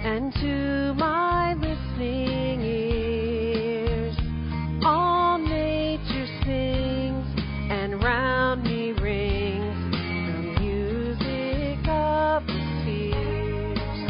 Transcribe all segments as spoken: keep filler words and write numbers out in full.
and to my listening ears all nature sings, and round me rings the music of the spheres.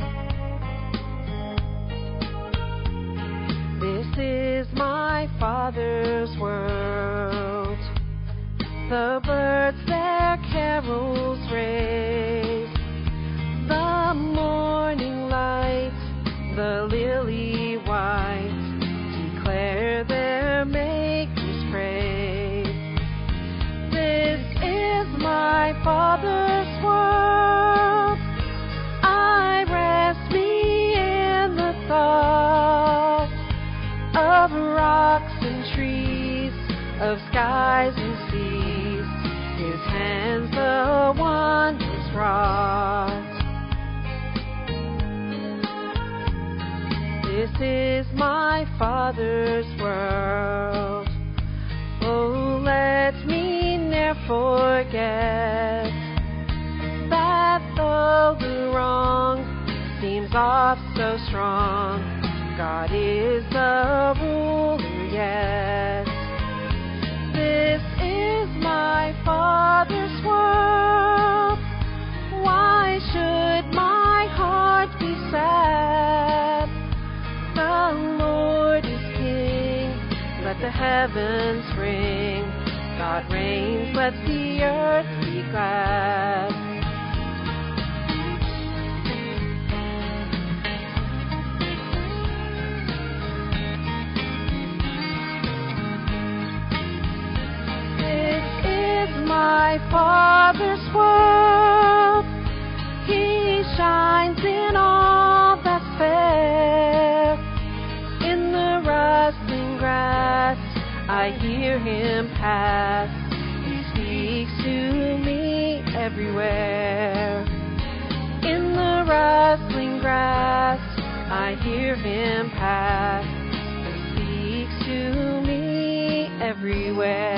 This is my Father's world. The birds their carols raise, the morning light, the lily white, declare their Maker's praise. This is my Father's world. I rest me in the thought of rocks and trees, of skies and seas, His hands the wonders wrought. This is my Father's world. Oh, let me ne'er forget that though the wrong seems oft so strong, God is the ruler yet. This is my Father's world. Why should my heart be sad? The Lord is King. Let the heavens ring. God reigns. Let the earth be glad. My Father's world, He shines in all that's fair. In the rustling grass, I hear Him pass. He speaks to me everywhere. In the rustling grass, I hear Him pass. He speaks to me everywhere.